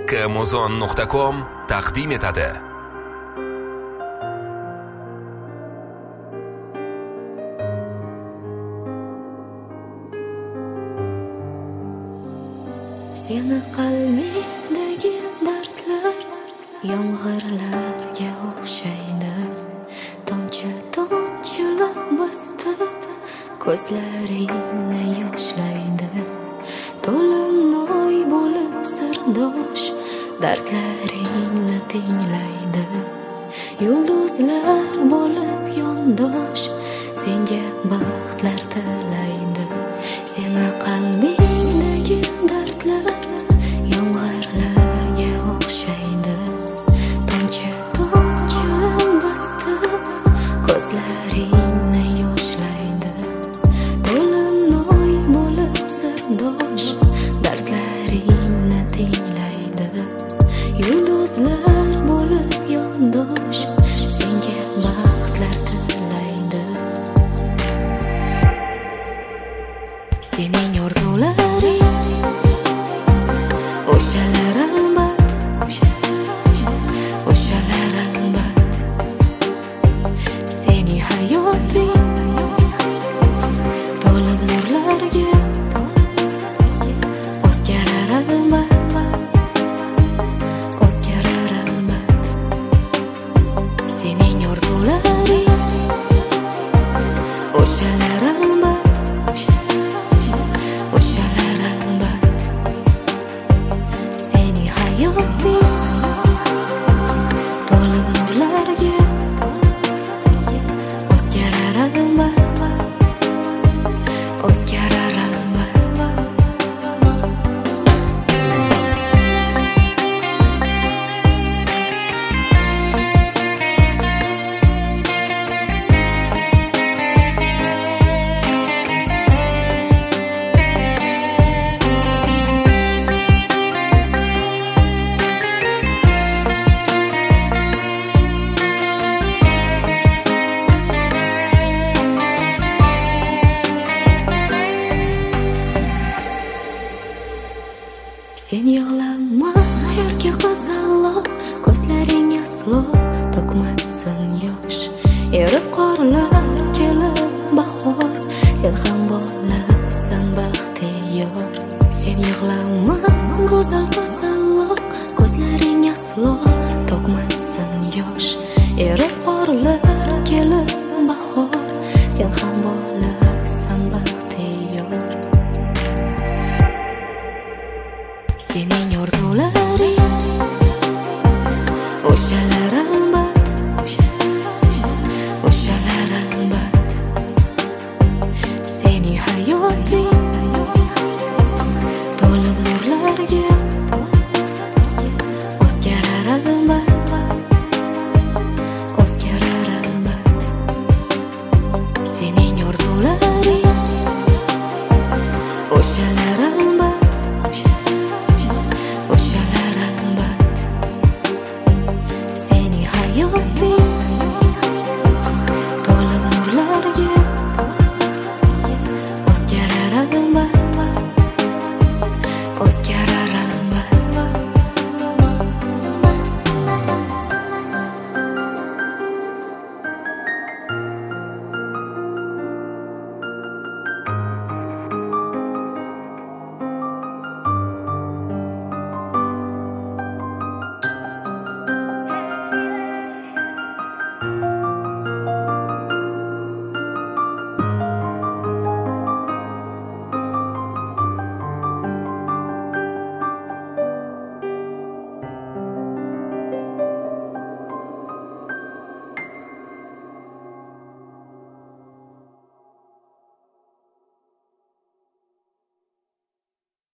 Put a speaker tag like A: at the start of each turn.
A: kmuzon.com taqdim etadi.
B: Seni qalbingdagi dardlar yomg'irlarga o'xshaydi. Tomchi-tomchilab bosib ko'zlaringni yoshlaydi. To'lin-oy bo'lib sirdosh dardlaringni tinglaydi. Yulduzlar bo'lib yondosh senga baxtlar tilaydi. Seni qalbingdagi dardlar yomg'irlarga o'xshaydi. Tomchi-tomchilab bosib ko'zlaringni yoshlaydi. To'lin-oy bo'lib sirdosh dardlaringni tinglaydi. Yulduzlar bo'lib yondosh senga baxtlar tilaydi. Sening orzularing o'shalar albat, o'shalar albat. Sening hayoting to'lib nurlarga o'zgarar albat, o'zgarar albat. Sening orzularing o'shalar albat, o'shalar albat. Sening hayoting to'lib nurlarga o'zgarar albat, o'zgarar albat. Sen yig'lama erka qizaloq, ko'zlaring aslo to'kmasin yosh. Erib qorlar kelib bahor, sen ham bo'lasan baxtiyor. Sen yig'lama go'zal qizaloq, ko'zlaring aslo